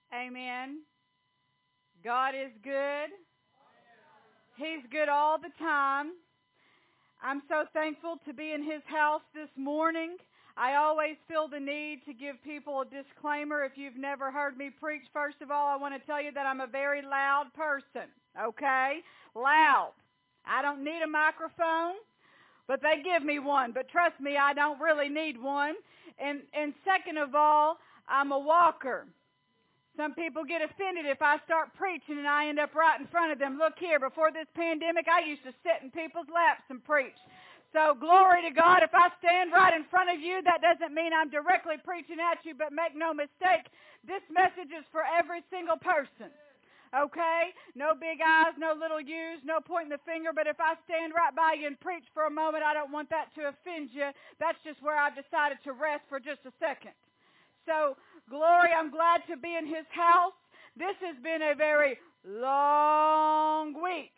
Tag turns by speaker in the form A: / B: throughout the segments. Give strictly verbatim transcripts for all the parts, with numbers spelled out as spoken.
A: Amen. God is good. He's good all the time. I'm so thankful to be in His house this morning. I always feel the need to give people a disclaimer. If you've never heard me preach, first of all, I want to tell you that I'm a very loud person, okay? Loud. I don't need a microphone, but they give me one. But trust me, I don't really need one. And, and second of all, I'm a walker. Some people get offended if I start preaching and I end up right in front of them. Look here, before this pandemic, I used to sit in people's laps and preach. So glory to God, if I stand right in front of you, that doesn't mean I'm directly preaching at you, but make no mistake, this message is for every single person. Okay? No big eyes, no little U's, no pointing the finger, but if I stand right by you and preach for a moment, I don't want that to offend you. That's just where I've decided to rest for just a second. So, glory, I'm glad to be in His house. This has been a very long week.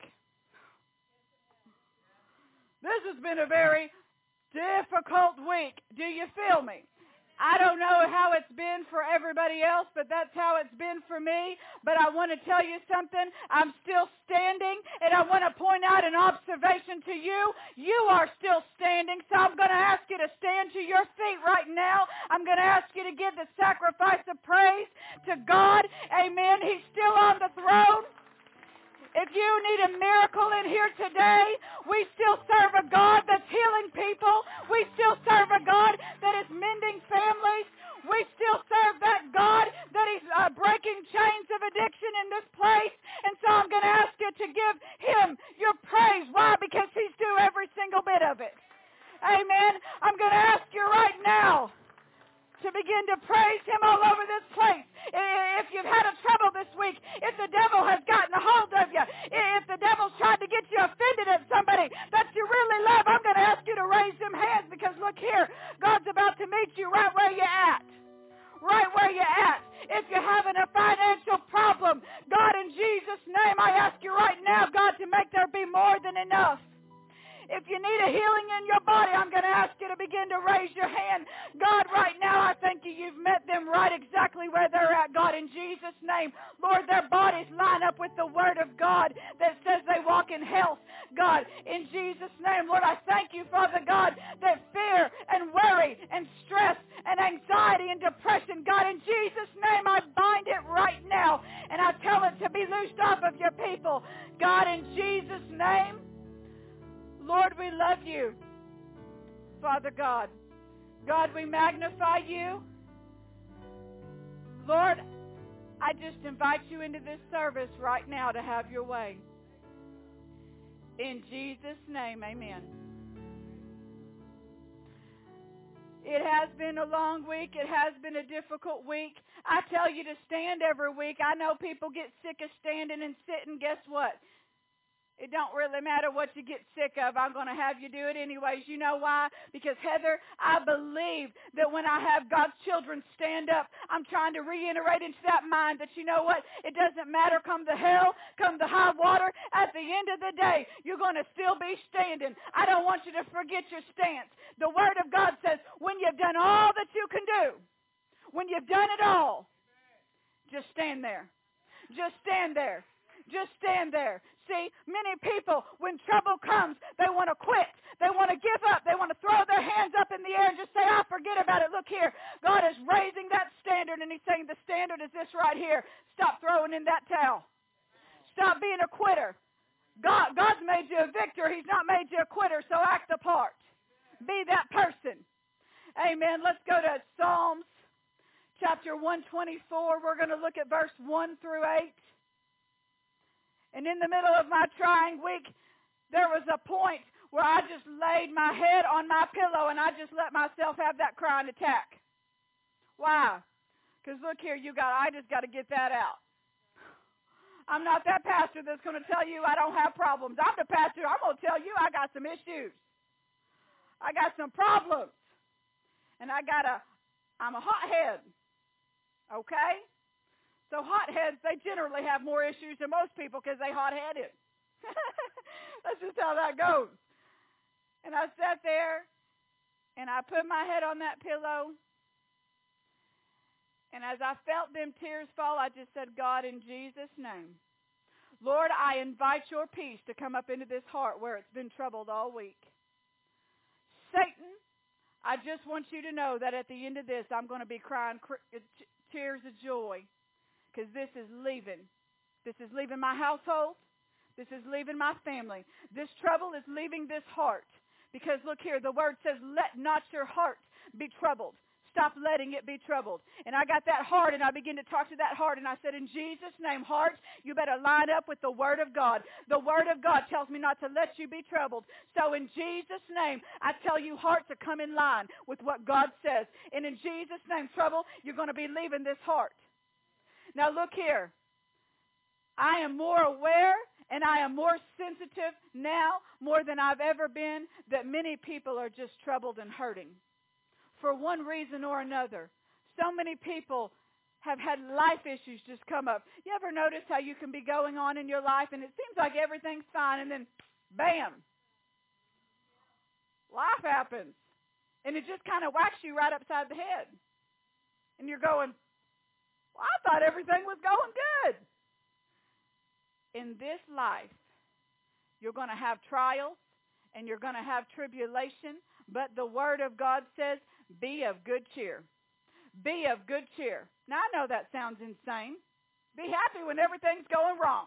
A: This has been a very difficult week. Do you feel me? I don't know how it's been for everybody else, but that's how it's been for me. But I want to tell you something. I'm still standing, and I want to point out an observation to you. You are still standing, so I'm going to ask you to stand to your feet right now. I'm going to ask you to give the sacrifice of praise to God. Amen. He's still on the throne. If you need a miracle in here today, we still serve a God that's healing people. We still serve a God that is mending families. We still serve that God that is uh, breaking chains of addiction in this place. And so I'm going to ask you to give Him your praise. Why? Because He's due every single bit of it. Amen. I'm going to ask you right now to begin to praise Him all over this place. If you've had a trouble this week, if the devil has gotten a hold of you, if the devil's tried to get you offended at somebody that you really love, I'm going to ask you to raise them hands, because look here, God's about to meet you right where you're at. Right where you're at. If you're having a financial problem, God, in Jesus' name, I ask you right now, God, to make there be more than enough. If you need a healing in your body, I'm going to ask you to begin to raise your hand. God, right now, I thank you. You've met them right exactly where they're at, God, in Jesus' name. Lord, their bodies line up with the Word of God that says they walk in health. God, in Jesus' name, Lord, I thank you, Father God, that fear and worry and stress and anxiety and depression, God, in Jesus' name, I bind it right now, and I tell it to be loosed off of your people. God, in Jesus' name, Lord, we love you, Father God. God, we magnify you. Lord, I just invite you into this service right now to have your way. In Jesus' name, amen. It has been a long week. It has been a difficult week. I tell you to stand every week. I know people get sick of standing and sitting. Guess what? It don't really matter what you get sick of. I'm going to have you do it anyways. You know why? Because, Heather, I believe that when I have God's children stand up, I'm trying to reiterate into that mind that, you know what? It doesn't matter come the hell, come the high water. At the end of the day, you're going to still be standing. I don't want you to forget your stance. The Word of God says, when you've done all that you can do, when you've done it all, just stand there. Just stand there. Just stand there. See, many people, when trouble comes, they want to quit. They want to give up. They want to throw their hands up in the air and just say, I forget about it. Look here. God is raising that standard, and He's saying the standard is this right here. Stop throwing in that towel. Stop being a quitter. God, God's made you a victor. He's not made you a quitter, so act the part. Be that person. Amen. Let's go to Psalms chapter one twenty-four. We're going to look at verse one through eight. And in the middle of my trying week, there was a point where I just laid my head on my pillow and I just let myself have that crying attack. Why? Because look here, you got, I just got to get that out. I'm not that pastor that's going to tell you I don't have problems. I'm the pastor. I'm going to tell you I got some issues. I got some problems. And I got a, I'm a hothead. Okay? So hotheads, they generally have more issues than most people because they hot-headed. That's just how that goes. And I sat there, and I put my head on that pillow, and And as I felt them tears fall, I just said, God, in Jesus' name, Lord, I invite your peace to come up into this heart where it's been troubled all week. Satan, I just want you to know that at the end of this, I'm going to be crying tears of joy because this is leaving. This is leaving my household. This is leaving my family. This trouble is leaving this heart. Because look here, the word says, let not your heart be troubled. Stop letting it be troubled. And I got that heart, and I began to talk to that heart, and I said, in Jesus' name, heart, you better line up with the Word of God. The Word of God tells me not to let you be troubled. So in Jesus' name, I tell you, heart, to come in line with what God says. And in Jesus' name, trouble, you're going to be leaving this heart. Now look here. I am more aware and I am more sensitive now, more than I've ever been, that many people are just troubled and hurting for one reason or another. So many people have had life issues just come up. You ever notice how you can be going on in your life and it seems like everything's fine and then, bam, life happens. And it just kind of whacks you right upside the head. And you're going, well, I thought everything was going good. In this life, you're going to have trials and you're going to have tribulation, but the Word of God says, be of good cheer. Be of good cheer. Now, I know that sounds insane. Be happy when everything's going wrong.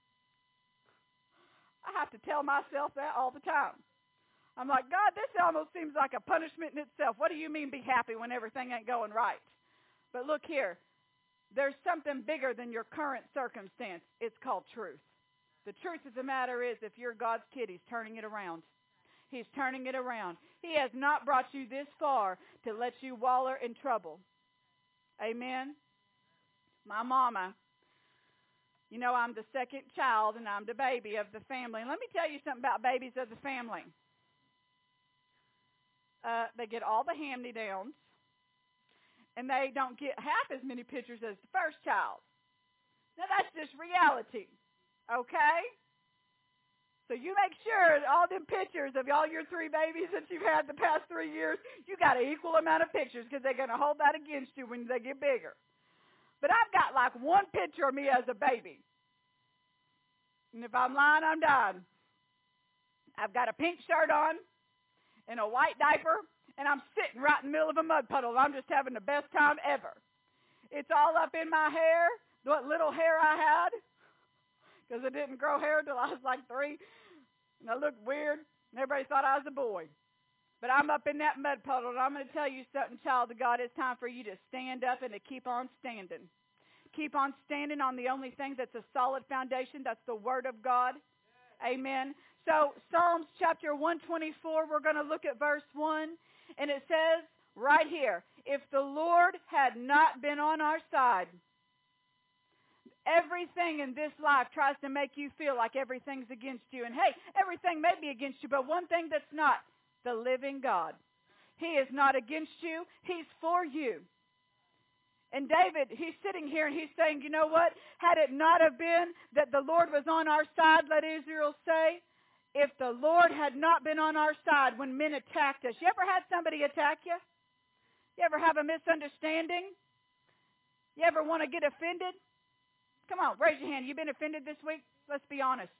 A: I have to tell myself that all the time. I'm like, God, this almost seems like a punishment in itself. What do you mean be happy when everything ain't going right? But look here. There's something bigger than your current circumstance. It's called truth. The truth of the matter is, if you're God's kid, He's turning it around. He's turning it around. He has not brought you this far to let you wallow in trouble. Amen? My mama, you know, I'm the second child and I'm the baby of the family. And let me tell you something about babies of the family. Uh, they get all the hand-me-downs, and they don't get half as many pictures as the first child. Now, that's just reality, okay? So you make sure that all them pictures of all your three babies that you've had the past three years, you got an equal amount of pictures because they're going to hold that against you when they get bigger. But I've got like one picture of me as a baby. And if I'm lying, I'm dying. I've got a pink shirt on and a white diaper, and I'm sitting right in the middle of a mud puddle. I'm just having the best time ever. It's all up in my hair, what little hair I had, because I didn't grow hair until I was like three, and I looked weird, and everybody thought I was a boy. But I'm up in that mud puddle, and I'm going to tell you something, child of God. It's time for you to stand up and to keep on standing. Keep on standing on the only thing that's a solid foundation. That's the Word of God. Amen. So Psalms chapter one twenty-four, we're going to look at verse one, and it says right here, if the Lord had not been on our side, everything in this life tries to make you feel like everything's against you. And hey, everything may be against you, but one thing that's not, the living God. He is not against you. He's for you. And David, he's sitting here and he's saying, you know what? Had it not have been that the Lord was on our side, let Israel say, if the Lord had not been on our side when men attacked us. You ever had somebody attack you? You ever have a misunderstanding? You ever want to get offended? Come on, raise your hand. You been offended this week? Let's be honest.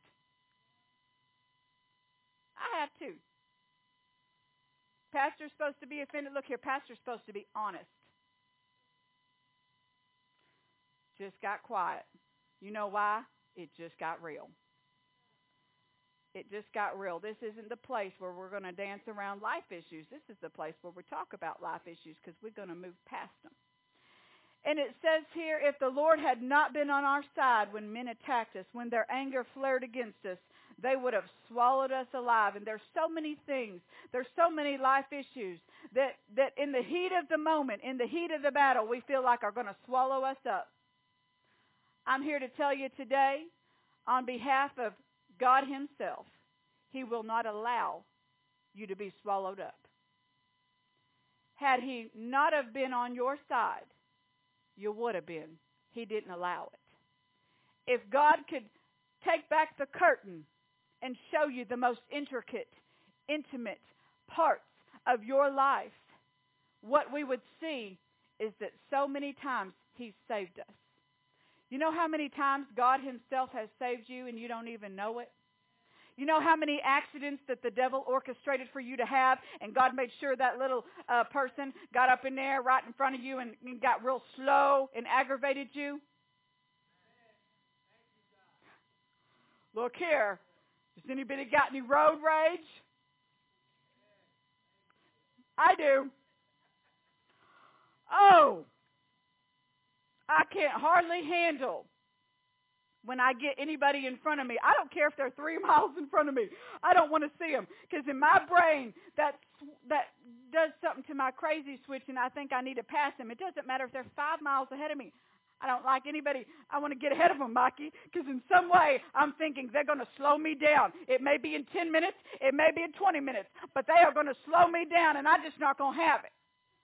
A: I have too. Pastor's supposed to be offended. Look here, pastor's supposed to be honest. Just got quiet. You know why? It just got real. It just got real. This isn't the place where we're going to dance around life issues. This is the place where we talk about life issues because we're going to move past them. And it says here, if the Lord had not been on our side when men attacked us, when their anger flared against us, they would have swallowed us alive. And there's so many things, there's so many life issues that, that in the heat of the moment, in the heat of the battle, we feel like are going to swallow us up. I'm here to tell you today, on behalf of God Himself, He will not allow you to be swallowed up. Had He not have been on your side, you would have been. He didn't allow it. If God could take back the curtain and show you the most intricate, intimate parts of your life, what we would see is that so many times He's saved us. You know how many times God Himself has saved you and you don't even know it? You know how many accidents that the devil orchestrated for you to have, and God made sure that little uh, person got up in there right in front of you and, and got real slow and aggravated you? Look here. Does anybody got any road rage? I do. Oh, I can't hardly handle when I get anybody in front of me. I don't care if they're three miles in front of me. I don't want to see them, because in my brain, that that does something to my crazy switch, and I think I need to pass them. It doesn't matter if they're five miles ahead of me. I don't like anybody. I want to get ahead of them, Mikey, because in some way I'm thinking they're going to slow me down. It may be in ten minutes. It may be in twenty minutes, but they are going to slow me down, and I'm just not going to have it.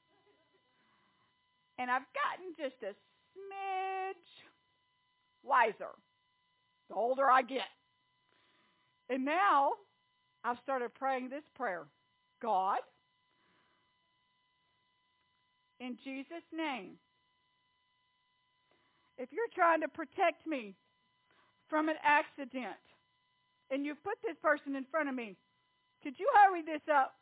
A: And I've gotten just a smidge wiser the older I get. And now I've started praying this prayer. God, in Jesus' name, if you're trying to protect me from an accident and you've put this person in front of me, could you hurry this up?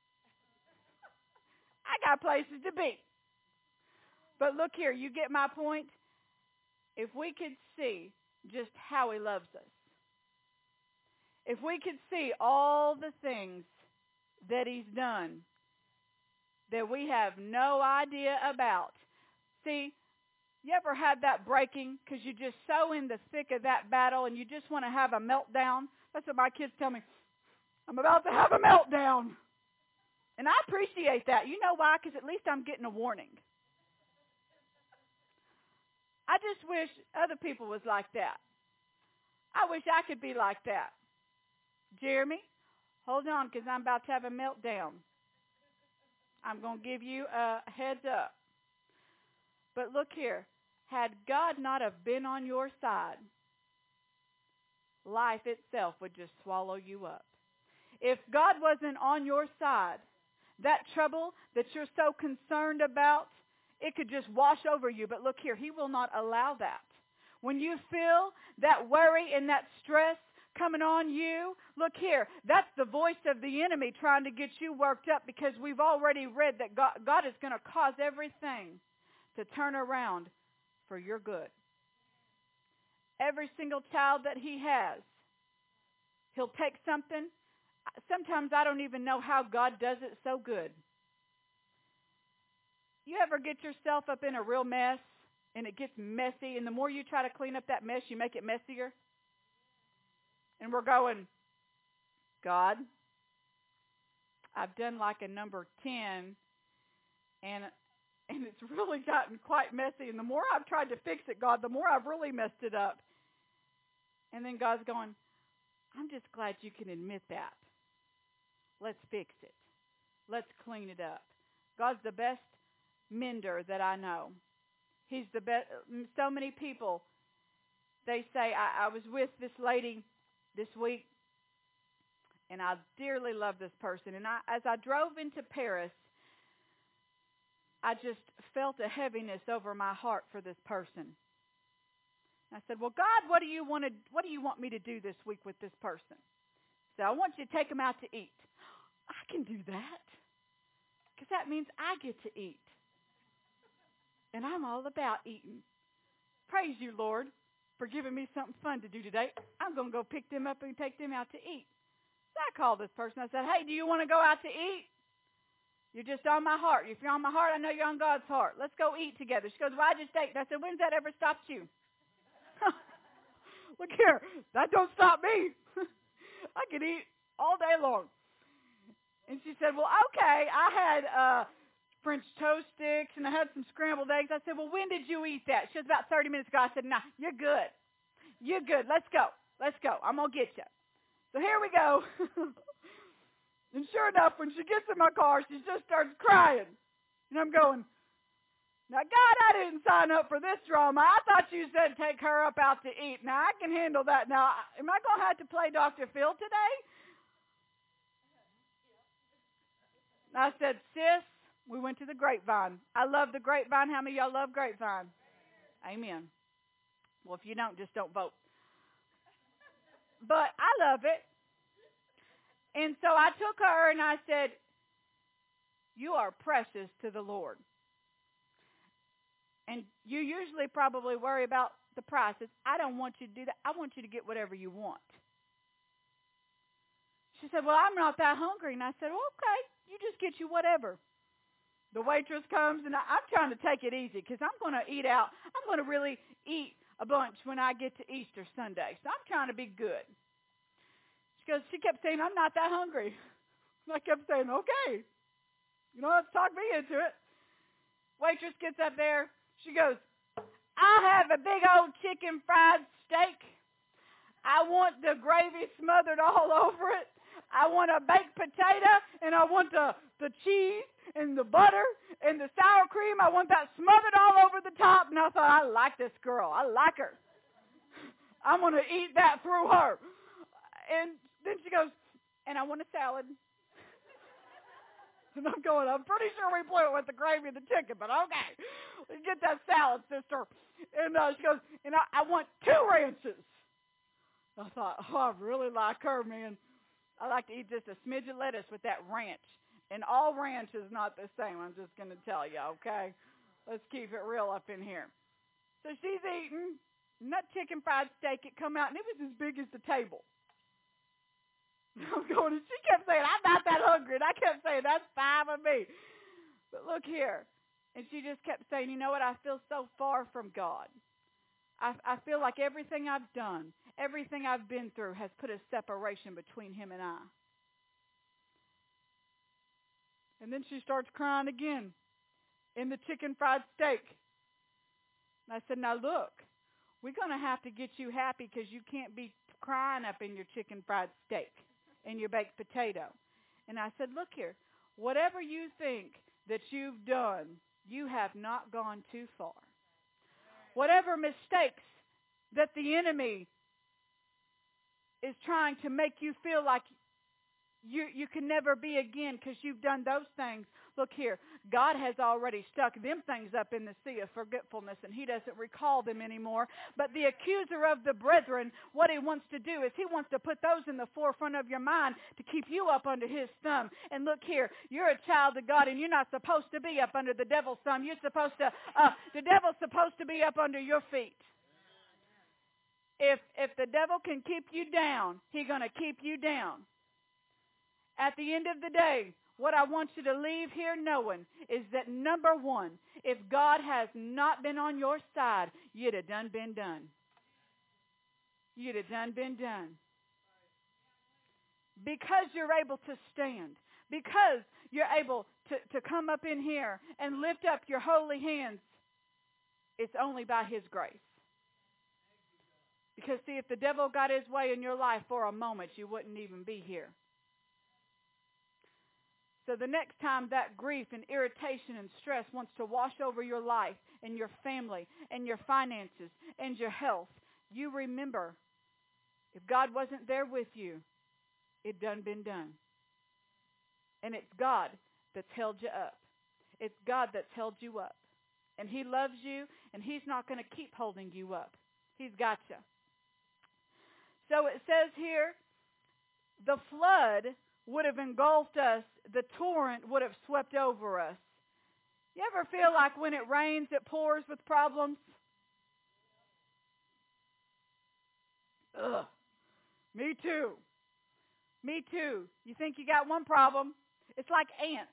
A: I got places to be. But look here, you get my point? If we could see just how He loves us, if we could see all the things that He's done that we have no idea about. See, you ever had that breaking because you're just so in the thick of that battle and you just want to have a meltdown? That's what my kids tell me. I'm about to have a meltdown. And I appreciate that. You know why? Because at least I'm getting a warning. I just wish other people was like that. I wish I could be like that. Jeremy, hold on, because I'm about to have a meltdown. I'm going to give you a heads up. But look here. Had God not have been on your side, life itself would just swallow you up. If God wasn't on your side, that trouble that you're so concerned about, it could just wash over you. But look here, He will not allow that. When you feel that worry and that stress coming on you, look here, that's the voice of the enemy trying to get you worked up, because we've already read that God, God is going to cause everything to turn around for your good. Every single child that He has, He'll take something. Sometimes I don't even know how God does it so good. You ever get yourself up in a real mess and it gets messy, and the more you try to clean up that mess, you make it messier? And we're going, God, I've done like a number ten, and and it's really gotten quite messy. And the more I've tried to fix it, God, the more I've really messed it up. And then God's going, I'm just glad you can admit that. Let's fix it. Let's clean it up. God's the best mender that I know. He's the best. So many people, they say, I, I was with this lady this week, and I dearly love this person. And I, as I drove into Paris, I just felt a heaviness over my heart for this person. I said, well, God, what do you want to, what do you want me to do this week with this person? So I want you to take them out to eat. I can do that, because that means I get to eat. And I'm all about eating. Praise you, Lord, for giving me something fun to do today. I'm going to go pick them up and take them out to eat. So I called this person. I said, hey, do you want to go out to eat? You're just on my heart. If you're on my heart, I know you're on God's heart. Let's go eat together. She goes, well, I just ate. And I said, when's that ever stopped you? Look here. That don't stop me. I could eat all day long. And she said, well, okay, I had uh, French toast sticks, and I had some scrambled eggs. I said, well, when did you eat that? She was about thirty minutes ago. I said, nah, you're good. You're good. Let's go. Let's go. I'm going to get you. So here we go. And sure enough, when she gets in my car, she just starts crying. And I'm going, now, God, I didn't sign up for this drama. I thought you said take her up out to eat. Now, I can handle that. Now, am I going to have to play Doctor Phil today? I said, sis, We went to the Grapevine. I love the Grapevine. How many of y'all love Grapevine? Amen. Well, if you don't, just don't vote. But I love it. And so I took her and I said, you are precious to the Lord. And you usually probably worry about the prices. I don't want you to do that. I want you to get whatever you want. She said, well, I'm not that hungry. And I said, well, okay, you just get you whatever. The waitress comes, and I, I'm trying to take it easy because I'm going to eat out. I'm going to really eat a bunch when I get to Easter Sunday. So I'm trying to be good. She goes, she kept saying, I'm not that hungry. And I kept saying, okay. You know, let's talk me into it. Waitress gets up there. She goes, I have a big old chicken fried steak. I want the gravy smothered all over it. I want a baked potato, and I want the, the cheese and the butter and the sour cream. I want that smothered all over the top. And I thought, I like this girl. I like her. I'm going to eat that through her. And then she goes, and I want a salad. And I'm going, I'm pretty sure we blew it with the gravy and the chicken, but okay. Let's get that salad, sister. And uh, she goes, and I, I want two ranches. I thought, oh, I really like her, man. I like to eat just a smidge of lettuce with that ranch. And all ranch is not the same. I'm just going to tell you, okay? Let's keep it real up in here. So she's eating, and that chicken fried steak, it come out, and it was as big as the table. I'm going, and she kept saying, I'm not that hungry. And I kept saying, that's fine with me. But look here. And she just kept saying, you know what? I feel so far from God. I, I feel like everything I've done, everything I've been through has put a separation between him and I. And then she starts crying again in the chicken fried steak. And I said, now look, we're going to have to get you happy because you can't be crying up in your chicken fried steak and your baked potato. And I said, look here, whatever you think that you've done, you have not gone too far. Whatever mistakes that the enemy is trying to make you feel like you, you can never be again because you've done those things. Look here, God has already stuck them things up in the sea of forgetfulness, and he doesn't recall them anymore. But the accuser of the brethren, what he wants to do is he wants to put those in the forefront of your mind to keep you up under his thumb. And look here, you're a child of God, and you're not supposed to be up under the devil's thumb. You're supposed to, uh, the devil's supposed to be up under your feet. If, if the devil can keep you down, he's going to keep you down. At the end of the day, what I want you to leave here knowing is that, number one, if God has not been on your side, you'd have done been done. You'd have done been done. Because you're able to stand, because you're able to, to come up in here and lift up your holy hands, it's only by his grace. Because, see, if the devil got his way in your life for a moment, you wouldn't even be here. So the next time that grief and irritation and stress wants to wash over your life and your family and your finances and your health, you remember, if God wasn't there with you, it done been done. And it's God that's held you up. It's God that's held you up. And he loves you, and he's not going to keep holding you up. He's got you. So it says here, the flood would have engulfed us, the torrent would have swept over us. You ever feel like when it rains, it pours with problems? Ugh. Me too. Me too. You think you got one problem? It's like ants.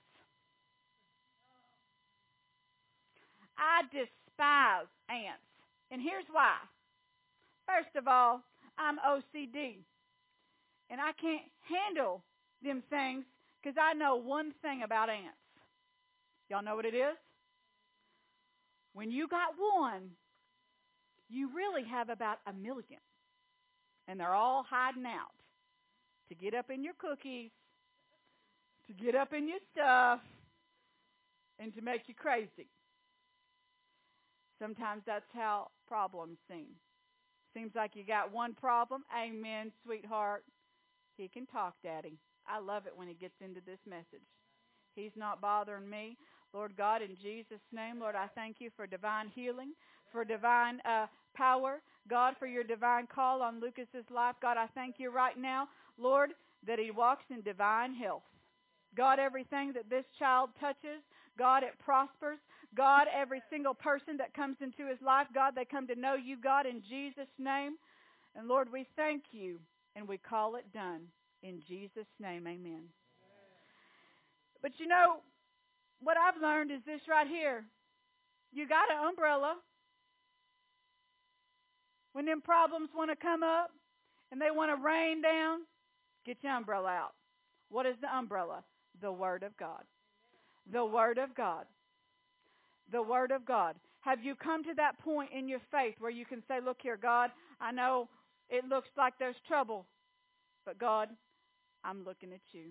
A: I despise ants. And here's why. First of all, I'm O C D. And I can't handle them things because I know one thing about ants. Y'all know what it is? When you got one, you really have about a million. And they're all hiding out to get up in your cookies, to get up in your stuff, and to make you crazy. Sometimes that's how problems seem. Seems like you got one problem. Amen, sweetheart. He can talk, Daddy. I love it when he gets into this message. He's not bothering me. Lord God, in Jesus' name, Lord, I thank you for divine healing, for divine uh, power. God, for your divine call on Lucas's life. God, I thank you right now, Lord, that he walks in divine health. God, everything that this child touches, God, it prospers. God, every single person that comes into his life, God, they come to know you, God, in Jesus' name. And Lord, we thank you, and we call it done. In Jesus' name, amen. But you know, what I've learned is this right here. You got an umbrella. When them problems want to come up and they want to rain down, get your umbrella out. What is the umbrella? The Word of God. The Word of God. The Word of God. Have you come to that point in your faith where you can say, look here, God, I know it looks like there's trouble, but God, I'm looking at you.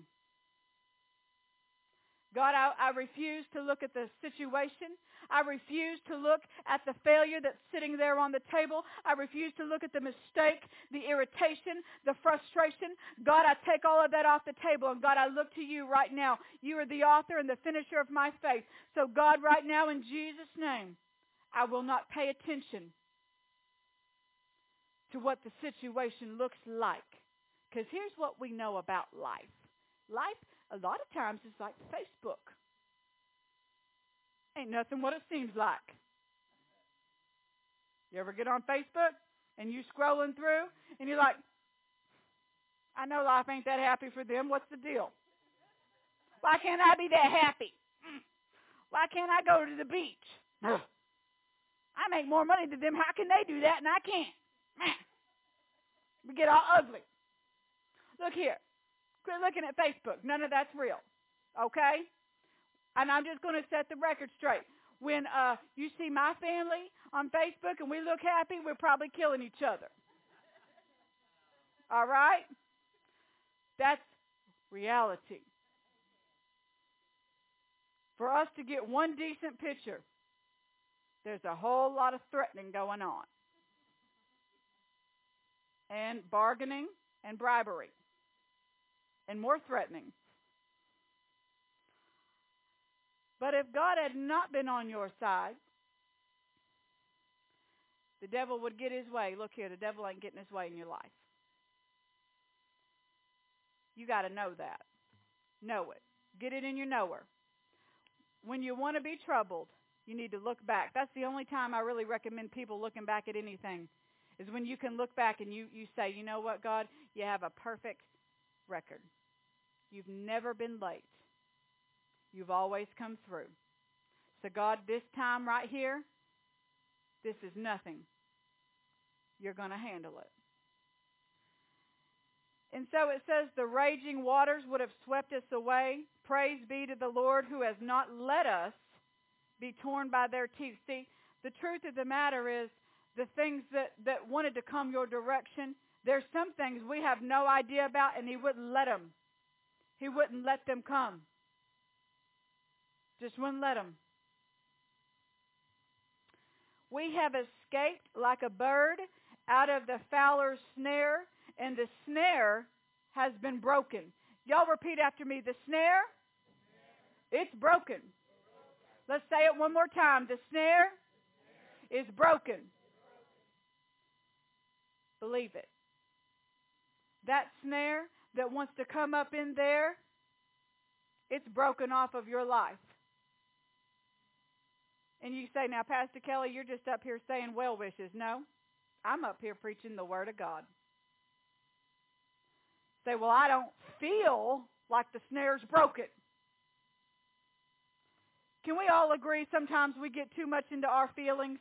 A: God, I, I refuse to look at the situation. I refuse to look at the failure that's sitting there on the table. I refuse to look at the mistake, the irritation, the frustration. God, I take all of that off the table. And God, I look to you right now. You are the author and the finisher of my faith. So God, right now, in Jesus' name, I will not pay attention to what the situation looks like. Because here's what we know about life. Life, a lot of times, is like Facebook. Ain't nothing what it seems like. You ever get on Facebook and you scrolling through and you're like, I know life ain't that happy for them. What's the deal? Why can't I be that happy? Why can't I go to the beach? I make more money than them. How can they do that and I can't? Man. We get all ugly. Look here. Quit looking at Facebook. None of that's real. Okay? And I'm just going to set the record straight. When uh, you see my family on Facebook and we look happy, we're probably killing each other. All right? That's reality. For us to get one decent picture, there's a whole lot of threatening going on. And bargaining and bribery. And more threatening. But if God had not been on your side, the devil would get his way. Look here, the devil ain't getting his way in your life. You got to know that. Know it. Get it in your knower. When you want to be troubled, you need to look back. That's the only time I really recommend people looking back at anything, is when you can look back and you, you say, you know what, God, you have a perfect record. You've never been late. You've always come through. So God, this time right here, this is nothing. You're going to handle it. And so it says the raging waters would have swept us away. Praise be to the Lord who has not let us be torn by their teeth. See, the truth of the matter is the things that, that wanted to come your direction, there's some things we have no idea about, and he wouldn't let them. He wouldn't let them come. Just wouldn't let them. We have escaped like a bird out of the fowler's snare, and the snare has been broken. Y'all repeat after me. The snare, it's broken. Let's say it one more time. The snare is broken. Believe it. That snare that wants to come up in there, it's broken off of your life. And you say, now, Pastor Kelly, you're just up here saying well wishes. No, I'm up here preaching the Word of God. Say, well, I don't feel like the snare's broken. Can we all agree sometimes we get too much into our feelings?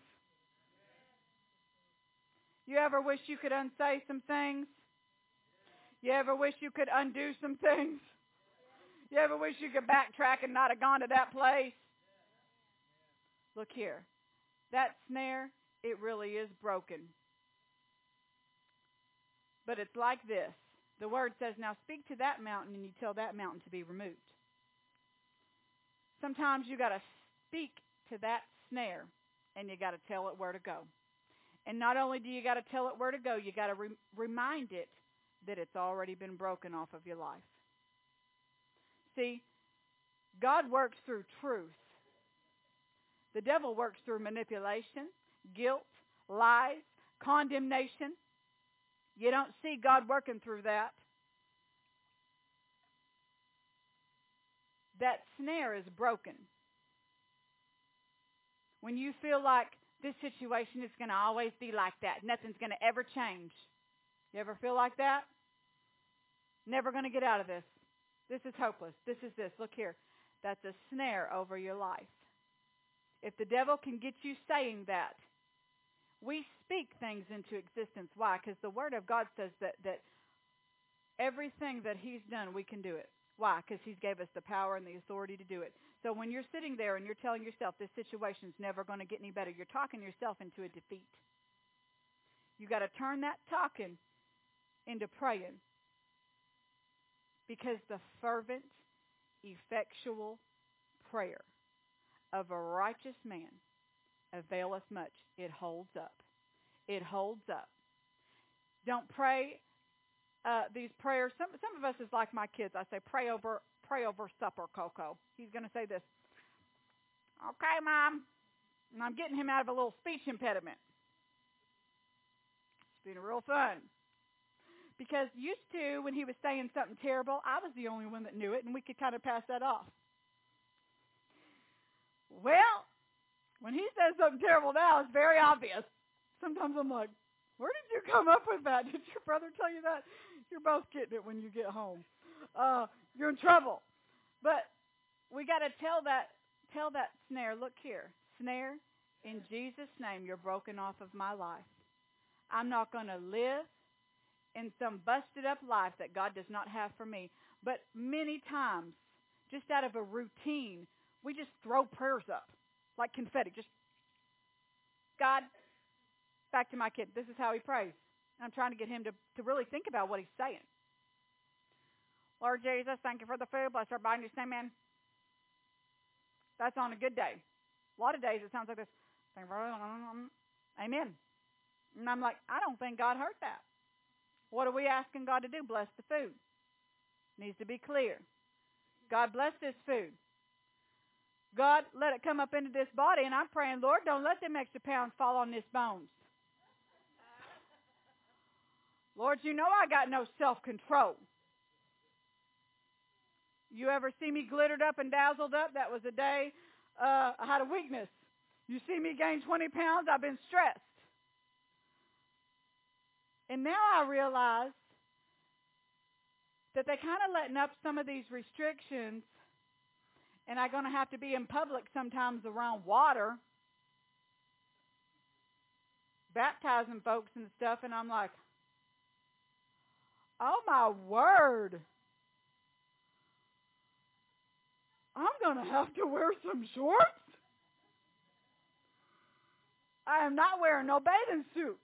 A: You ever wish you could unsay some things? You ever wish you could undo some things? You ever wish you could backtrack and not have gone to that place? Look here. That snare, it really is broken. But it's like this. The Word says, now speak to that mountain and you tell that mountain to be removed. Sometimes you got to speak to that snare and you got to tell it where to go. And not only do you got to tell it where to go, you got to re- remind it that it's already been broken off of your life. See, God works through truth. The devil works through manipulation, guilt, lies, condemnation. You don't see God working through that. That snare is broken. When you feel like this situation is going to always be like that, nothing's going to ever change. You ever feel like that? Never going to get out of this. This is hopeless. This is this. Look here. That's a snare over your life. If the devil can get you saying that, we speak things into existence. Why? Because the Word of God says that, that everything that He's done, we can do it. Why? Because He's gave us the power and the authority to do it. So when you're sitting there and you're telling yourself this situation's never going to get any better, you're talking yourself into a defeat. You got to turn that talking into praying. Because the fervent, effectual prayer of a righteous man availeth much. It holds up. It holds up. Don't pray uh, these prayers. Some some of us is like my kids. I say, pray over pray over supper, Coco. He's going to say this. Okay, Mom. And I'm getting him out of a little speech impediment. It's been real fun. Because used to, when he was saying something terrible, I was the only one that knew it, and we could kind of pass that off. Well, when he says something terrible now, it's very obvious. Sometimes I'm like, where did you come up with that? Did your brother tell you that? You're both getting it when you get home. Uh, you're in trouble. But we got to tell that, tell that snare, look here. Snare, in Jesus' name, you're broken off of my life. I'm not going to live in some busted up life that God does not have for me. But many times, just out of a routine, we just throw prayers up like confetti. Just, God, back to my kid. This is how he prays. I'm trying to get him to, to really think about what he's saying. Lord Jesus, thank you for the food. Bless our body. In your name, amen. That's on a good day. A lot of days it sounds like this. Amen. And I'm like, I don't think God heard that. What are we asking God to do? Bless the food. Needs to be clear. God bless this food. God, let it come up into this body. And I'm praying, Lord, don't let them extra pounds fall on this bones. Lord, you know I got no self-control. You ever see me glittered up and dazzled up? That was a day uh, I had a weakness. You see me gain twenty pounds? I've been stressed. And now I realize that they're kind of letting up some of these restrictions, and I'm going to have to be in public sometimes around water, baptizing folks and stuff, and I'm like, oh my word, I'm going to have to wear some shorts? I am not wearing no bathing suit.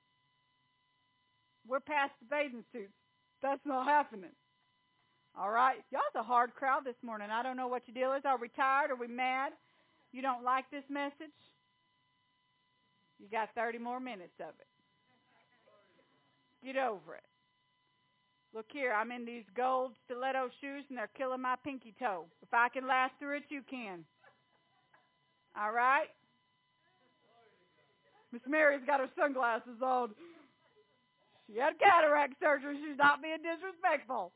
A: We're past the bathing suits. That's not happening. All right? Y'all's a hard crowd this morning. I don't know what your deal is. Are we tired? Are we mad? You don't like this message? You got thirty more minutes of it. Get over it. Look here, I'm in these gold stiletto shoes, and they're killing my pinky toe. If I can last through it, you can. All right? Miss Mary's got her sunglasses on. She had cataract surgery. She's not being disrespectful.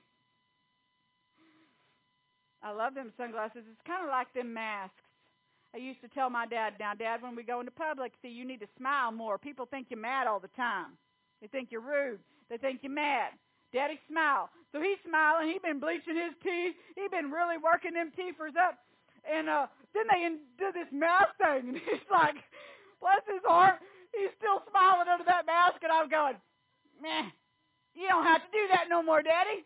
A: I love them sunglasses. It's kind of like them masks. I used to tell my dad, now, Dad, when we go into public, see, you need to smile more. People think you're mad all the time. They think you're rude. They think you're mad. Daddy, smile. So he's smiling. He's been bleaching his teeth. He's been really working them teethers up. And uh, then they do this mask thing. And he's like, bless his heart, he's still smiling under that mask. And I'm going, meh, you don't have to do that no more, Daddy.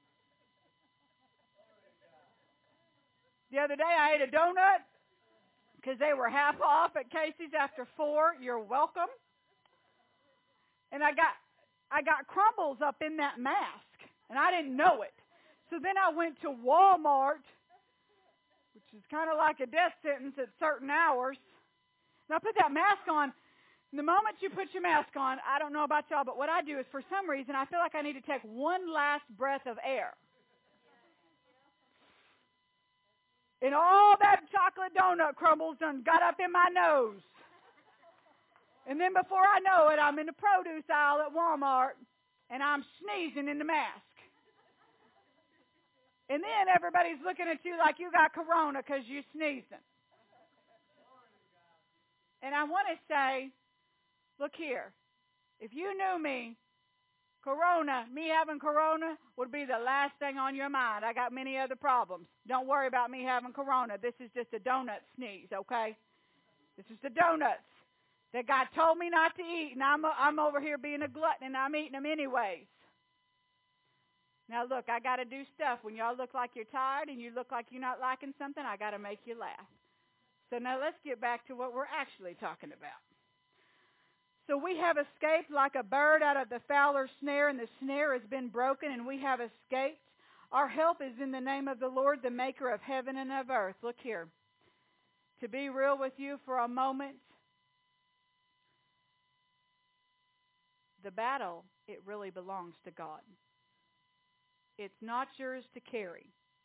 A: The other day I ate a donut because they were half off at Casey's after four. You're welcome. And I got I got crumbles up in that mask, and I didn't know it. So then I went to Walmart, which is kind of like a death sentence at certain hours. And I put that mask on. And the moment you put your mask on, I don't know about y'all, but what I do is for some reason I feel like I need to take one last breath of air. And all that chocolate donut crumbles done got up in my nose. And then before I know it, I'm in the produce aisle at Walmart, and I'm sneezing in the mask. And then everybody's looking at you like you got corona because you're sneezing. And I want to say, look here, if you knew me, corona, me having corona would be the last thing on your mind. I got many other problems. Don't worry about me having corona. This is just a donut sneeze, okay? This is the donuts that God told me not to eat, and I'm, I'm over here being a glutton, and I'm eating them anyways. Now, look, I got to do stuff. When y'all look like you're tired and you look like you're not liking something, I got to make you laugh. So now let's get back to what we're actually talking about. So we have escaped like a bird out of the fowler's snare, and the snare has been broken, and we have escaped. Our help is in the name of the Lord, the maker of heaven and of earth. Look here. To be real with you for a moment, the battle, it really belongs to God. It's not yours to carry.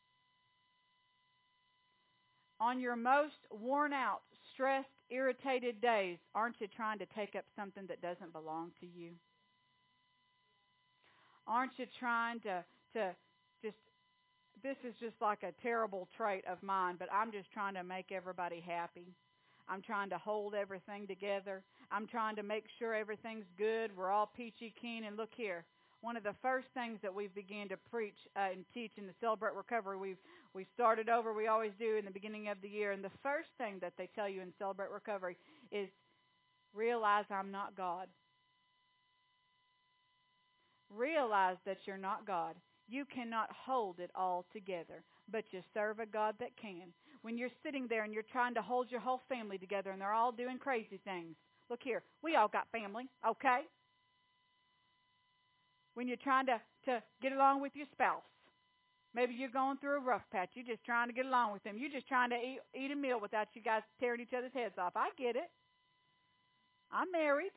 A: On your most worn out, stressed, irritated days, aren't you trying to take up something that doesn't belong to you? Aren't you trying to, to just, this is just like a terrible trait of mine, but I'm just trying to make everybody happy. I'm trying to hold everything together. I'm trying to make sure everything's good. We're all peachy keen. And look here, one of the first things that we began to preach uh, and teach in the Celebrate Recovery, we've we started over, we always do in the beginning of the year. And the first thing that they tell you in Celebrate Recovery is realize I'm not God. Realize that you're not God. You cannot hold it all together, but you serve a God that can. When you're sitting there and you're trying to hold your whole family together and they're all doing crazy things. Look here, we all got family, okay? When you're trying to, to get along with your spouse. Maybe you're going through a rough patch. You're just trying to get along with them. You're just trying to eat, eat a meal without you guys tearing each other's heads off. I get it. I'm married.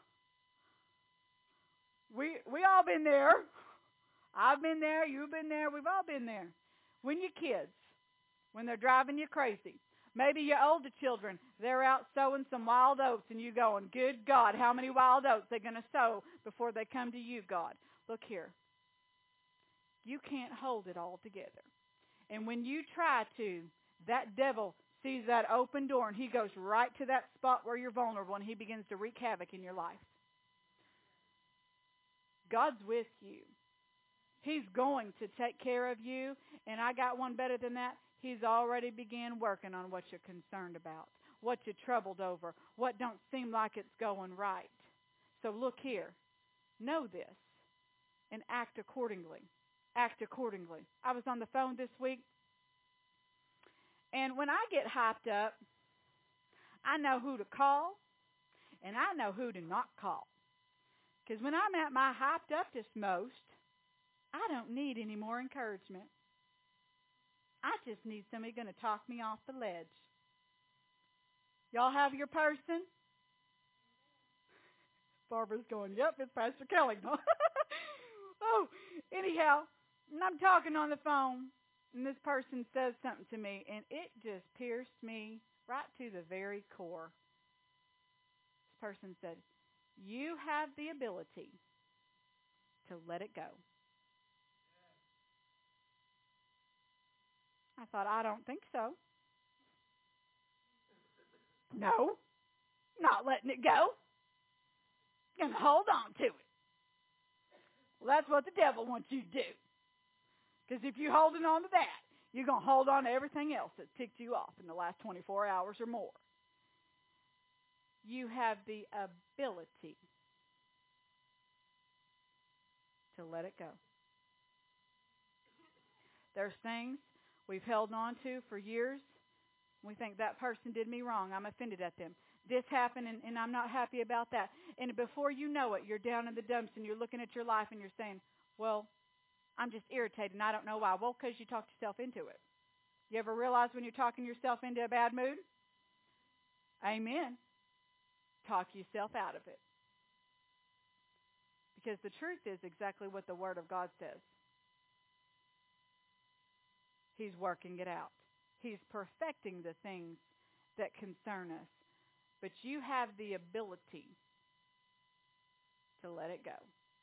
A: We we all been there. I've been there. You've been there. We've all been there. When your kids, when they're driving you crazy. Maybe your older children, they're out sowing some wild oats and you going, good God, how many wild oats they're going to sow before they come to you, God? Look here. You can't hold it all together. And when you try to, that devil sees that open door and he goes right to that spot where you're vulnerable and he begins to wreak havoc in your life. God's with you. He's going to take care of you. And I got one better than that. He's already began working on what you're concerned about, what you're troubled over, what don't seem like it's going right. So look here. Know this and act accordingly. Act accordingly. I was on the phone this week, and when I get hyped up, I know who to call, and I know who to not call. Because when I'm at my hyped upest most, I don't need any more encouragement. I just need somebody going to talk me off the ledge. Y'all have your person? Barbara's going, yep, it's Pastor Kelly. Oh, anyhow, and I'm talking on the phone, and this person says something to me, and it just pierced me right to the very core. This person said, you have the ability to let it go. I thought, I don't think so. No, not letting it go. Going to hold on to it. Well, that's what the devil wants you to do. Because if you're holding on to that, you're going to hold on to everything else that's ticked you off in the last twenty-four hours or more. You have the ability to let it go. There's things we've held on to for years. We think that person did me wrong. I'm offended at them. This happened, and, and I'm not happy about that. And before you know it, you're down in the dumps, and you're looking at your life, and you're saying, well, I'm just irritated, and I don't know why. Well, because you talked yourself into it. You ever realize when you're talking yourself into a bad mood? Amen. Talk yourself out of it. Because the truth is exactly what the Word of God says. He's working it out. He's perfecting the things that concern us. But you have the ability to let it go.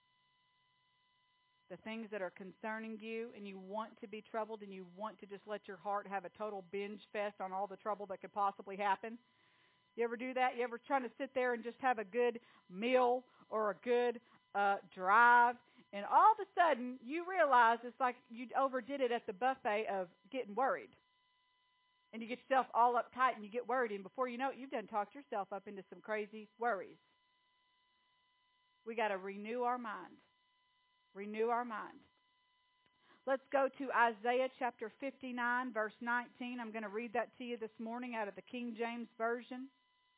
A: The things that are concerning you, and you want to be troubled, and you want to just let your heart have a total binge fest on all the trouble that could possibly happen. You ever do that? You ever trying to sit there and just have a good meal or a good uh, drive, and all of a sudden you realize it's like you overdid it at the buffet of getting worried. And you get yourself all uptight and you get worried, and before you know it, you've done talked yourself up into some crazy worries. We got to renew our mind. Renew our mind. Let's go to Isaiah chapter fifty-nine, verse nineteen. I'm going to read that to you this morning out of the King James Version.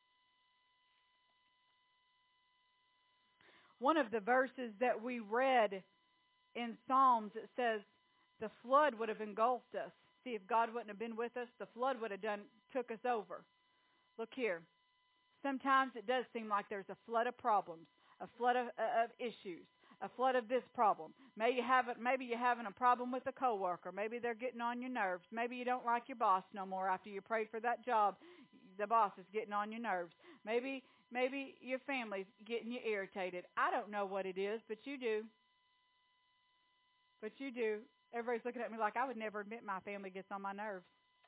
A: One of the verses that we read in Psalms, it says, the flood would have engulfed us. See, if God wouldn't have been with us, the flood would have done took us over. Look here. Sometimes it does seem like there's a flood of problems, a flood of, uh, of issues, a flood of this problem. Maybe you have maybe you're having a problem with a coworker. Maybe they're getting on your nerves. Maybe you don't like your boss no more after you prayed for that job. The boss is getting on your nerves. Maybe maybe your family's getting you irritated. I don't know what it is, but you do. But you do. Everybody's looking at me like I would never admit my family gets on my nerves.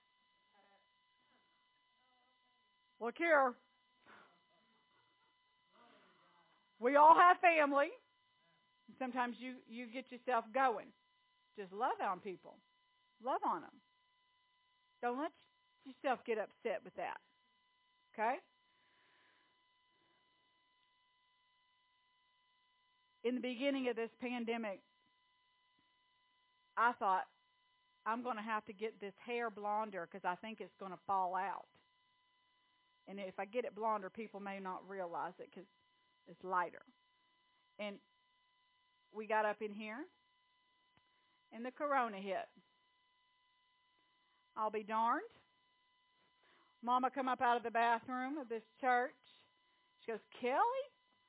A: Look here. We all have family. Sometimes you, you get yourself going. Just love on people. Love on them. Don't let yourself get upset with that. Okay? In the beginning of this pandemic, I thought, I'm going to have to get this hair blonder because I think it's going to fall out. And if I get it blonder, people may not realize it because it's lighter. And we got up in here, and the corona hit. I'll be darned. Mama come up out of the bathroom of this church. She goes, Kelly,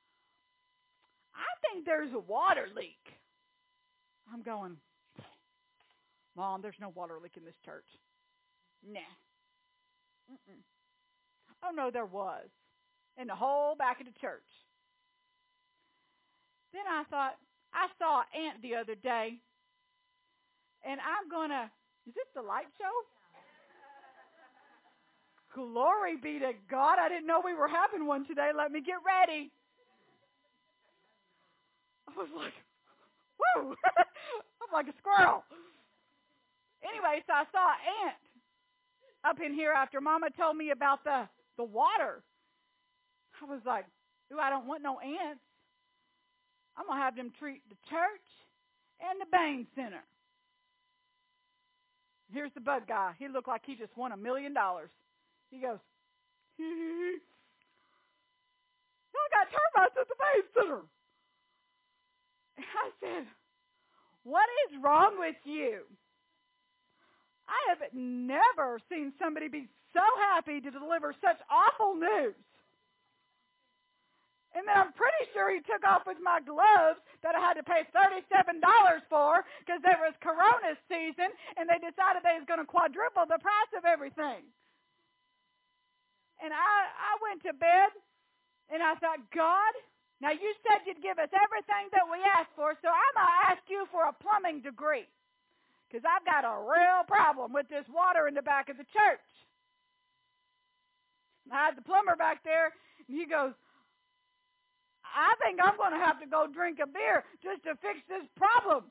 A: I think there's a water leak. I'm going, Mom, there's no water leak in this church. Nah. Mm-mm. Oh, no, there was. In the whole back of the church. Then I thought, I saw an ant the other day, and I'm going to, is this the light show? Glory be to God. I didn't know we were having one today. Let me get ready. I was like, woo. I'm like a squirrel. Anyway, so I saw an ant up in here after Mama told me about the, the water. I was like, ooh, I don't want no ants. I'm going to have them treat the church and the Bain Center. Here's the bug guy. He looked like he just won a million dollars. He goes, hee hee hee. Y'all got termites at the Bain Center. And I said, what is wrong with you? I have never seen somebody be so happy to deliver such awful news. And then I'm pretty sure he took off with my gloves that I had to pay thirty-seven dollars for because there was Corona season and they decided they was going to quadruple the price of everything. And I, I went to bed and I thought, God, now you said you'd give us everything that we asked for, so I'm going to ask you for a plumbing degree because I've got a real problem with this water in the back of the church. And I had the plumber back there and he goes, I think I'm going to have to go drink a beer just to fix this problem.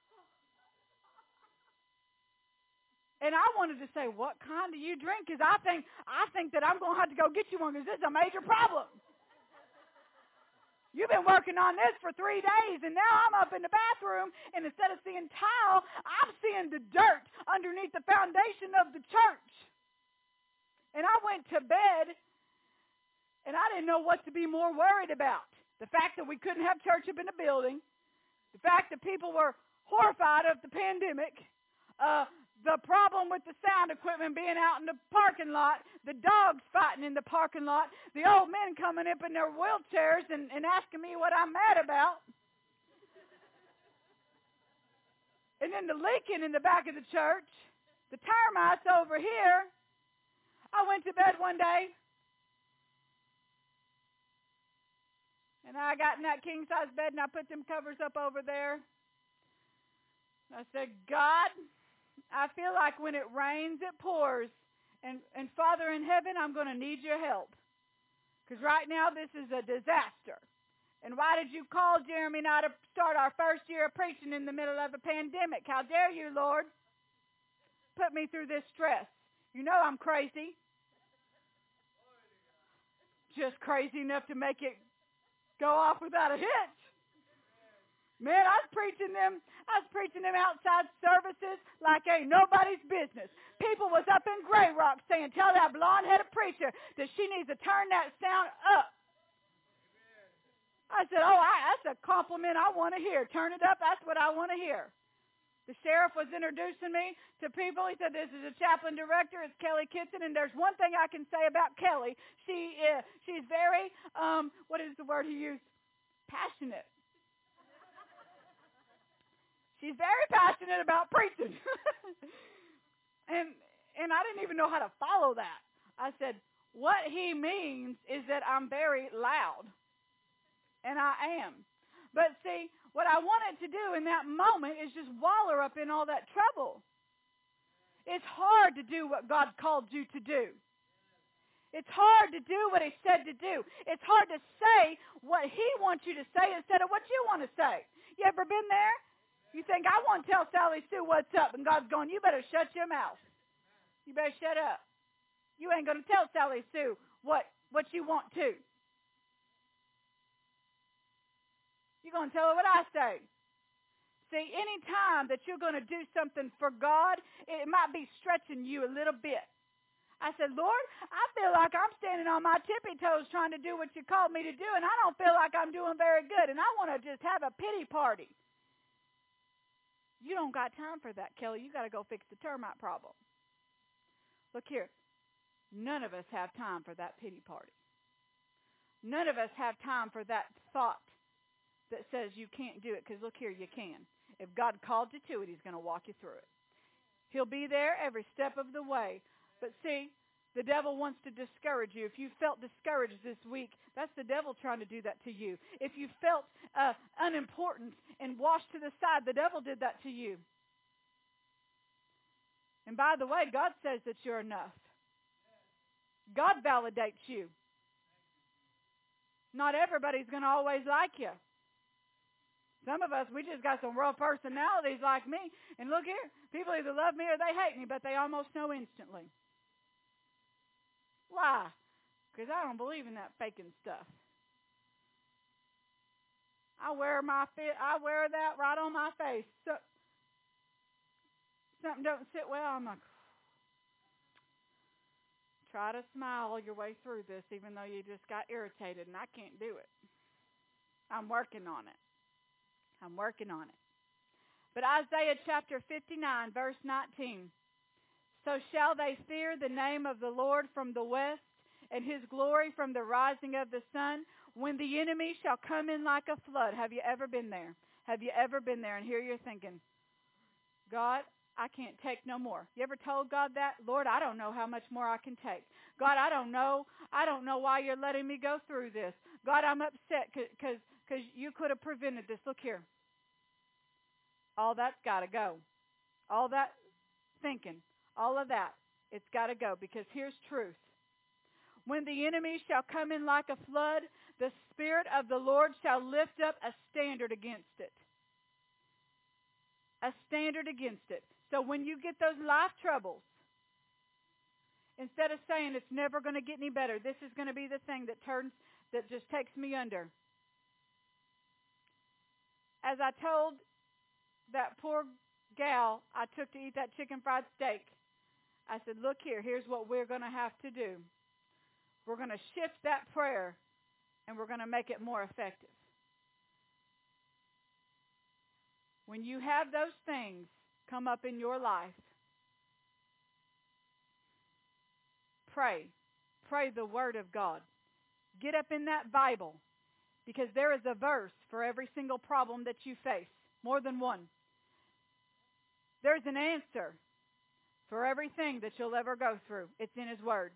A: And I wanted to say, what kind do you drink? Because I think, I think that I'm going to have to go get you one because this is a major problem. You've been working on this for three days, and now I'm up in the bathroom, and instead of seeing tile, I'm seeing the dirt underneath the foundation of the church. And I went to bed, and I didn't know what to be more worried about. The fact that we couldn't have church up in the building, the fact that people were horrified of the pandemic, uh, the problem with the sound equipment being out in the parking lot, the dogs fighting in the parking lot, the old men coming up in their wheelchairs and, and asking me what I'm mad about. And then the leaking in the back of the church, the termites over here. I went to bed one day, and I got in that king-size bed, and I put them covers up over there. I said, God, I feel like when it rains, it pours. And, and Father in heaven, I'm going to need your help. Because right now, this is a disaster. And why did you call Jeremy and I to start our first year of preaching in the middle of a pandemic? How dare you, Lord, put me through this stress? You know I'm crazy. Just crazy enough to make it go off without a hitch. Man, I was preaching them, I was preaching them outside services like ain't nobody's business. People was up in Grey Rock saying, tell that blonde-headed preacher that she needs to turn that sound up. I said, oh, I, that's a compliment I want to hear. Turn it up, that's what I want to hear. The sheriff was introducing me to people. He said, this is a chaplain director. It's Kelly Kitson. And there's one thing I can say about Kelly. She is, she's very, um, what is the word he used? Passionate. She's very passionate about preaching. and and I didn't even know how to follow that. I said, what he means is that I'm very loud. And I am. But see, what I wanted to do in that moment is just waller up in all that trouble. It's hard to do what God called you to do. It's hard to do what he said to do. It's hard to say what he wants you to say instead of what you want to say. You ever been there? You think, I want to tell Sally Sue what's up. And God's going, you better shut your mouth. You better shut up. You ain't going to tell Sally Sue what, what you want to. You're going to tell her what I say. See, any time that you're going to do something for God, it might be stretching you a little bit. I said, Lord, I feel like I'm standing on my tippy toes trying to do what you called me to do, and I don't feel like I'm doing very good, and I want to just have a pity party. You don't got time for that, Kelly. You got to go fix the termite problem. Look here. None of us have time for that pity party. None of us have time for that thought that says you can't do it, because look here, you can. If God called you to it, he's going to walk you through it. He'll be there every step of the way. But see, the devil wants to discourage you. If you felt discouraged this week, that's the devil trying to do that to you. If you felt uh, unimportant and washed to the side, the devil did that to you. And by the way, God says that you're enough. God validates you. Not everybody's going to always like you. Some of us, we just got some real personalities like me. And look here, people either love me or they hate me, but they almost know instantly. Why? Because I don't believe in that faking stuff. I wear my fit. I wear that right on my face. So, something don't sit well, I'm like, try to smile your way through this, even though you just got irritated, and I can't do it. I'm working on it. I'm working on it. But Isaiah chapter fifty-nine, verse nineteen. So shall they fear the name of the Lord from the west, and his glory from the rising of the sun, when the enemy shall come in like a flood. Have you ever been there? Have you ever been there? And here you're thinking, God, I can't take no more. You ever told God that? Lord, I don't know how much more I can take. God, I don't know. I don't know why you're letting me go through this. God, I'm upset because because you could have prevented this. Look here. All that's got to go. All that thinking, all of that, it's got to go, because here's truth. When the enemy shall come in like a flood, the Spirit of the Lord shall lift up a standard against it. A standard against it. So when you get those life troubles, instead of saying it's never going to get any better, this is going to be the thing that turns, that just takes me under. As I told that poor gal I took to eat that chicken fried steak, I said, look here, here's what we're going to have to do. We're going to shift that prayer, and we're going to make it more effective. When you have those things come up in your life, pray. Pray the Word of God. Get up in that Bible, because there is a verse for every single problem that you face. More than one. There's an answer For everything that you'll ever go through, it's in His Word.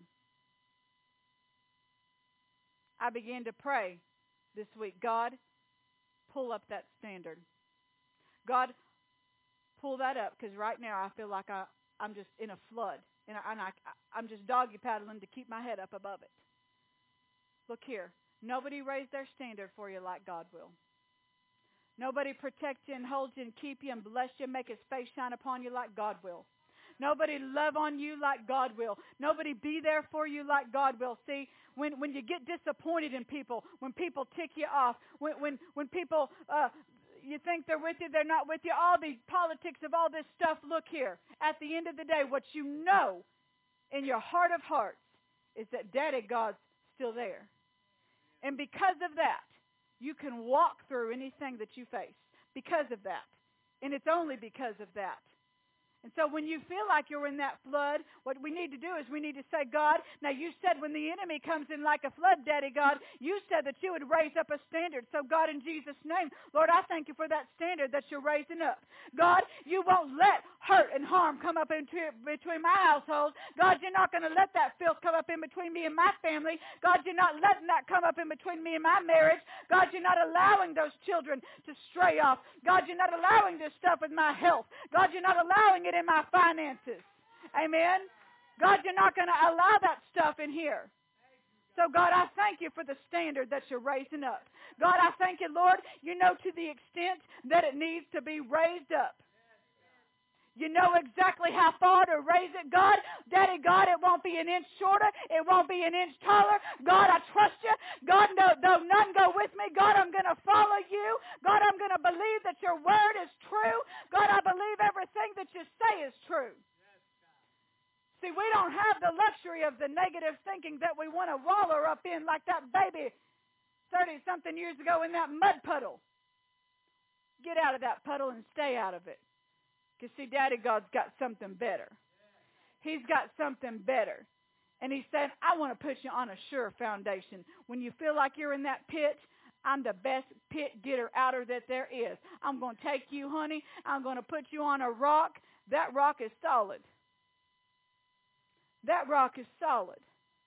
A: I began to pray this week, God, pull up that standard. God, pull that up, because right now I feel like I, I'm just in a flood. And, I, and I, I'm just doggy paddling to keep my head up above it. Look here. Nobody raised their standard for you like God will. Nobody protect you and hold you and keep you and bless you and make His face shine upon you like God will. Nobody love on you like God will. Nobody be there for you like God will. See, when, when you get disappointed in people, when people tick you off, when when, when people, uh, you think they're with you, they're not with you, all the politics of all this stuff, look here. At the end of the day, what you know in your heart of hearts is that Daddy God's still there. And because of that, you can walk through anything that you face because of that. And it's only because of that. And so when you feel like you're in that flood, what we need to do is we need to say, God, now you said when the enemy comes in like a flood, Daddy God, you said that you would raise up a standard. So God, in Jesus' name, Lord, I thank you for that standard that you're raising up. God, you won't let hurt and harm come up into, between my household. God, you're not going to let that filth come up in between me and my family. God, you're not letting that come up in between me and my marriage. God, you're not allowing those children to stray off. God, you're not allowing this stuff with my health. God, you're not allowing it in my finances. Amen. God, you're not going to allow that stuff in here. So, God, I thank you for the standard that you're raising up. God, I thank you, Lord, you know to the extent that it needs to be raised up. You know exactly how far to raise it. God, Daddy God, it won't be an inch shorter. It won't be an inch taller. God, I trust you. God, no, though none go with me, God, I'm going to follow you. God, I'm going to believe that your word is true. God, I believe everything that you say is true. See, we don't have the luxury of the negative thinking that we want to wallow up in like that baby thirty-something years ago in that mud puddle. Get out of that puddle and stay out of it. Because, see, Daddy God's got something better. He's got something better. And He said, I want to put you on a sure foundation. When you feel like you're in that pit, I'm the best pit getter outer that there is. I'm going to take you, honey. I'm going to put you on a rock. That rock is solid. That rock is solid.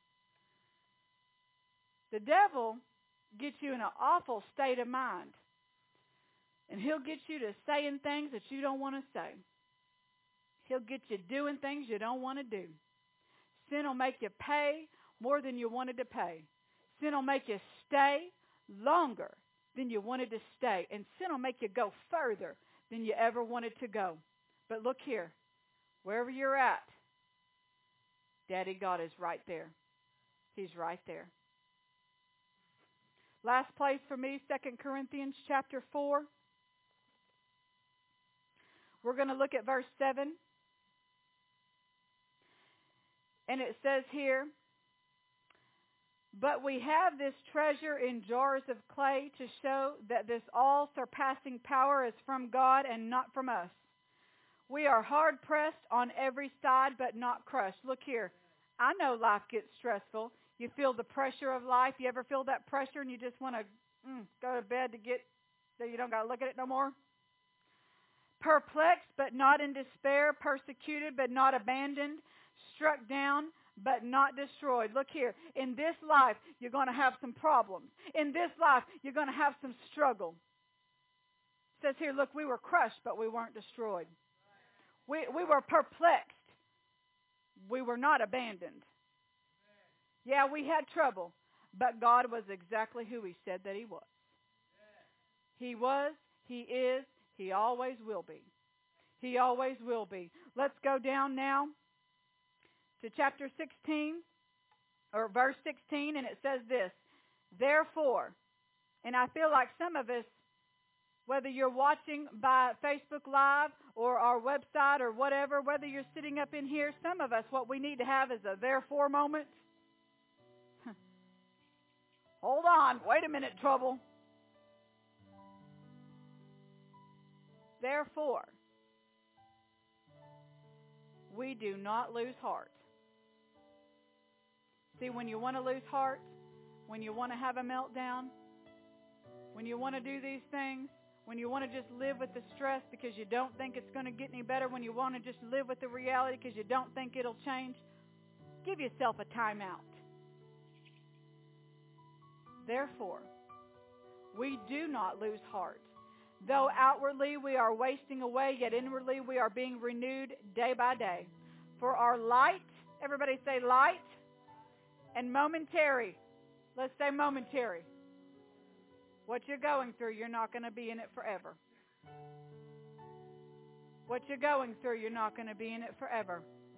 A: The devil gets you in an awful state of mind. And he'll get you to saying things that you don't want to say. He'll get you doing things you don't want to do. Sin will make you pay more than you wanted to pay. Sin will make you stay longer than you wanted to stay. And sin will make you go further than you ever wanted to go. But look here. Wherever you're at, Daddy God is right there. He's right there. Last place for me, Second Corinthians chapter four. We're going to look at verse seven. And it says here, but we have this treasure in jars of clay to show that this all-surpassing power is from God and not from us. We are hard-pressed on every side, but not crushed. Look here. I know life gets stressful. You feel the pressure of life. You ever feel that pressure and you just want to mm, go to bed to get, so you don't got to look at it no more? Perplexed, but not in despair. Persecuted, but not abandoned. Struck down, but not destroyed. Look here. In this life, you're going to have some problems. In this life, you're going to have some struggle. It says here, look, we were crushed, but we weren't destroyed. We, we were perplexed. We were not abandoned. Yeah, we had trouble, but God was exactly who He said that He was. He was, He is, He always will be. He always will be. Let's go down now to chapter sixteen, or verse sixteen, and it says this, therefore, and I feel like some of us, whether you're watching by Facebook Live or our website or whatever, whether you're sitting up in here, some of us, what we need to have is a therefore moment. Hold on, wait a minute, trouble. Therefore, we do not lose heart. See, when you want to lose heart, when you want to have a meltdown, when you want to do these things, when you want to just live with the stress because you don't think it's going to get any better, when you want to just live with the reality because you don't think it'll change, give yourself a timeout. Therefore, we do not lose heart. Though outwardly we are wasting away, yet inwardly we are being renewed day by day. For our light, everybody say light, and momentary. Let's say momentary. What you're going through, you're not going to be in it forever. What you're going through, you're not going to be in it forever.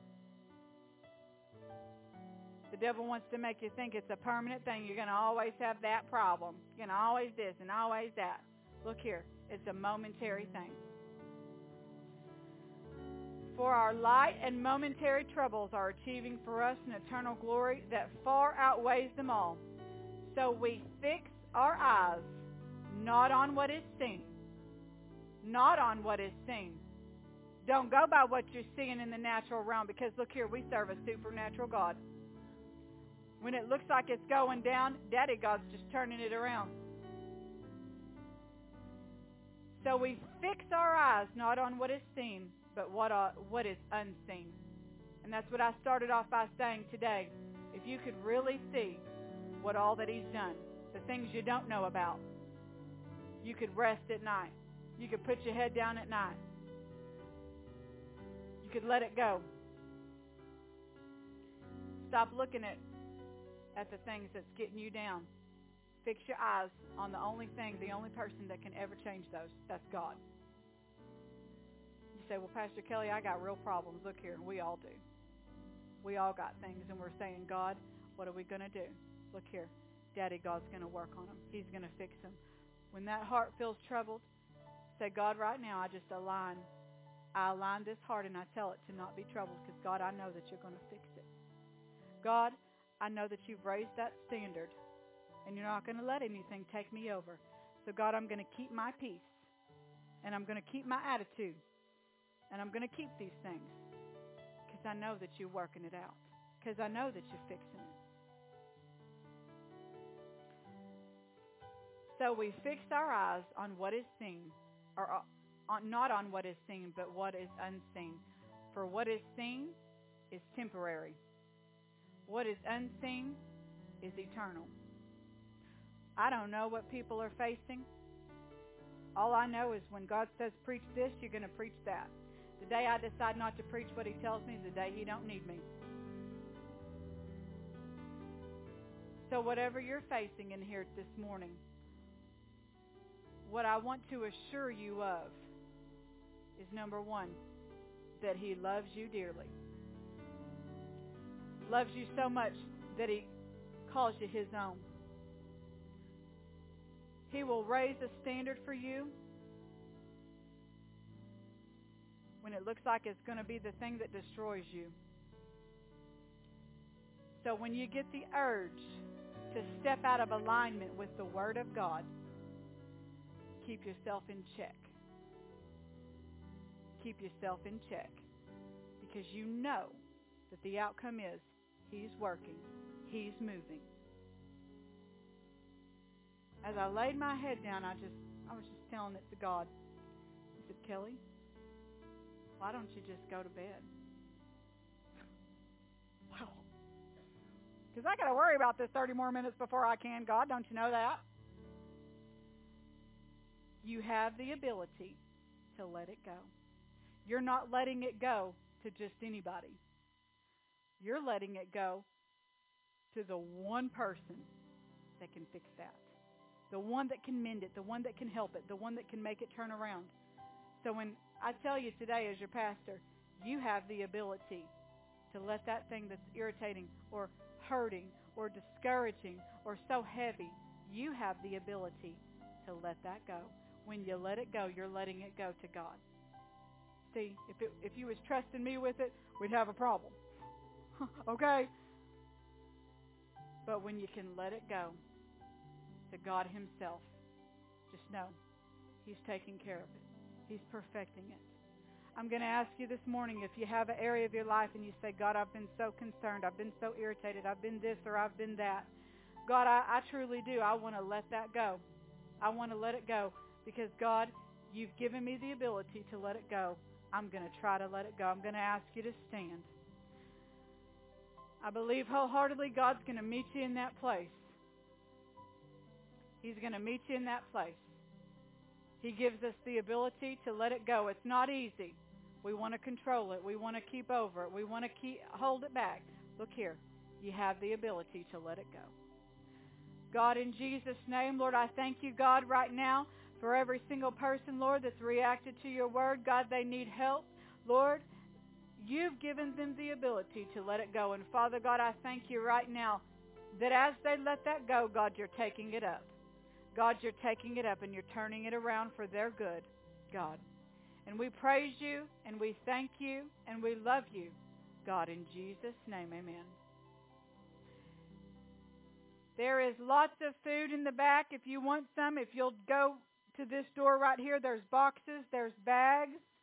A: The devil wants to make you think it's a permanent thing. You're going to always have that problem. You're going to always this and always that. Look here. It's a momentary thing. For our light and momentary troubles are achieving for us an eternal glory that far outweighs them all. So we fix our eyes not on what is seen. Not on what is seen. Don't go by what you're seeing in the natural realm, because look here, we serve a supernatural God. When it looks like it's going down, Daddy God's just turning it around. So we fix our eyes not on what is seen, but what uh, what is unseen. And that's what I started off by saying today. If you could really see what all that He's done, the things you don't know about, you could rest at night. You could put your head down at night. You could let it go. Stop looking at, at the things that's getting you down. Fix your eyes on the only thing, the only person that can ever change those. That's God. You say, well, Pastor Kelly, I got real problems. Look here, we all do. We all got things, and we're saying, God, what are we going to do? Look here, Daddy God's going to work on them. He's going to fix them. When that heart feels troubled, say, God, right now, I just align. I align this heart, and I tell it to not be troubled, because, God, I know that you're going to fix it. God, I know that you've raised that standard, and you're not going to let anything take me over. So, God, I'm going to keep my peace, and I'm going to keep my attitude, and I'm going to keep these things, because I know that you're working it out, because I know that you're fixing it. So we fix our eyes on what is seen, or on, not on what is seen, but what is unseen. For what is seen is temporary. What is unseen is eternal. I don't know what people are facing. All I know is when God says preach this, you're going to preach that. The day I decide not to preach what He tells me is the day He don't need me. So whatever you're facing in here this morning, what I want to assure you of is, number one, that He loves you dearly. Loves you so much that He calls you His own. He will raise a standard for you when it looks like it's going to be the thing that destroys you. So when you get the urge to step out of alignment with the Word of God, keep yourself in check. Keep yourself in check. Because you know that the outcome is He's working. He's moving. As I laid my head down, I just I was just telling it to God. I said, Kelly, why don't you just go to bed? Wow. Because I got to worry about this thirty more minutes before I can, God. Don't you know that? You have the ability to let it go. You're not letting it go to just anybody. You're letting it go to the one person that can fix that. The one that can mend it, the one that can help it, the one that can make it turn around. So when I tell you today as your pastor, you have the ability to let that thing that's irritating or hurting or discouraging or so heavy, you have the ability to let that go. When you let it go, you're letting it go to God. See, if it, if you was trusting me with it, we'd have a problem. Okay? But when you can let it go to God Himself, just know He's taking care of it. He's perfecting it. I'm going to ask you this morning, if you have an area of your life and you say, God, I've been so concerned, I've been so irritated, I've been this or I've been that. God, I, I truly do. I want to let that go. I want to let it go. because, God, you've given me the ability to let it go. I'm going to try to let it go. I'm going to ask you to stand. I believe wholeheartedly God's going to meet you in that place. He's going to meet you in that place. He gives us the ability to let it go. It's not easy. We want to control it. We want to keep over it. We want to keep hold it back. Look here. You have the ability to let it go. God, in Jesus' name, Lord, I thank you, God, right now for every single person, Lord, that's reacted to your word. God, they need help. Lord, you've given them the ability to let it go. And Father God, I thank you right now that as they let that go, God, you're taking it up. God, you're taking it up and you're turning it around for their good, God. And we praise you and we thank you and we love you, God, in Jesus' name, amen. There is lots of food in the back if you want some. If you'll go to this door right here, there's boxes, there's bags.